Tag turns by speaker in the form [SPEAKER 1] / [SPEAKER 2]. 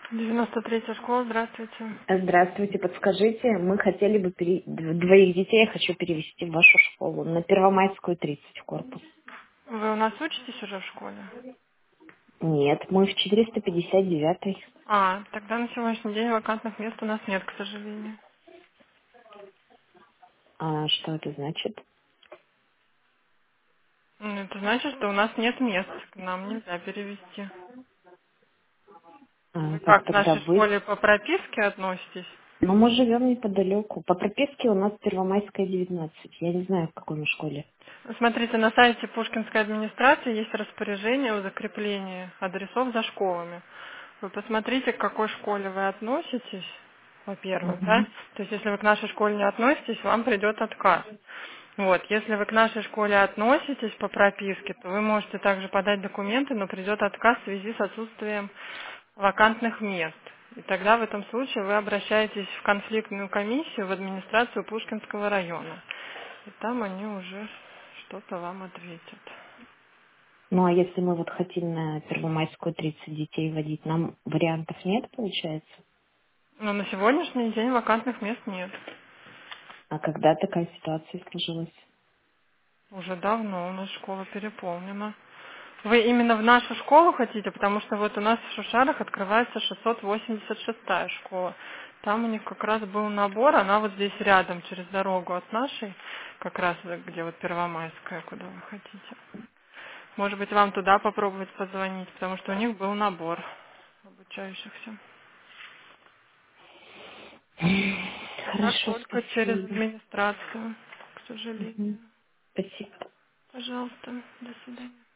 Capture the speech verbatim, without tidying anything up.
[SPEAKER 1] девяносто третья школа, здравствуйте.
[SPEAKER 2] Здравствуйте, подскажите, мы хотели бы пере... дв- двоих детей я хочу перевести в вашу школу на Первомайскую тридцать в корпус.
[SPEAKER 1] Вы у нас учитесь уже в школе?
[SPEAKER 2] Нет, мы в четыреста пятьдесят девятой.
[SPEAKER 1] А, тогда на сегодняшний день вакантных мест у нас нет, к сожалению.
[SPEAKER 2] А что это значит?
[SPEAKER 1] Ну, это значит, что у нас нет мест, к нам нельзя перевести.
[SPEAKER 2] А,
[SPEAKER 1] Вы
[SPEAKER 2] как
[SPEAKER 1] как, к
[SPEAKER 2] тогда
[SPEAKER 1] нашей
[SPEAKER 2] быть?
[SPEAKER 1] школе по прописке относитесь?
[SPEAKER 2] Ну, мы живем неподалеку. По прописке у нас Первомайская девятнадцать. Я не знаю, в какой мы школе.
[SPEAKER 1] Смотрите, на сайте Пушкинской администрации есть распоряжение о закреплении адресов за школами. Вы посмотрите, к какой школе вы относитесь, во-первых, да?
[SPEAKER 2] Мгм.
[SPEAKER 1] То есть, если вы к нашей школе не относитесь, вам придет отказ. Вот, если вы к нашей школе относитесь по прописке, то вы можете также подать документы, но придет отказ в связи с отсутствием вакантных мест. И тогда в этом случае вы обращаетесь в конфликтную комиссию в администрацию Пушкинского района. И там они уже что-то вам ответят.
[SPEAKER 2] Ну, а если мы вот хотим на Первомайскую тридцать детей водить, нам вариантов нет, получается?
[SPEAKER 1] Но на сегодняшний день вакантных мест нет.
[SPEAKER 2] А когда такая ситуация сложилась?
[SPEAKER 1] Уже давно у нас школа переполнена. Вы именно в нашу школу хотите? Потому что вот у нас в Шушарах открывается шестьсот восемьдесят шестая школа. Там у них как раз был набор, она вот здесь рядом, через дорогу от нашей, как раз вот где вот Первомайская, куда вы хотите. Может быть, вам туда попробовать позвонить, потому что у них был набор обучающихся. А так
[SPEAKER 2] Хорошо,
[SPEAKER 1] только через
[SPEAKER 2] спасибо.
[SPEAKER 1] администрацию, к
[SPEAKER 2] Мгм.
[SPEAKER 1] сожалению.
[SPEAKER 2] Спасибо.
[SPEAKER 1] Пожалуйста, до свидания.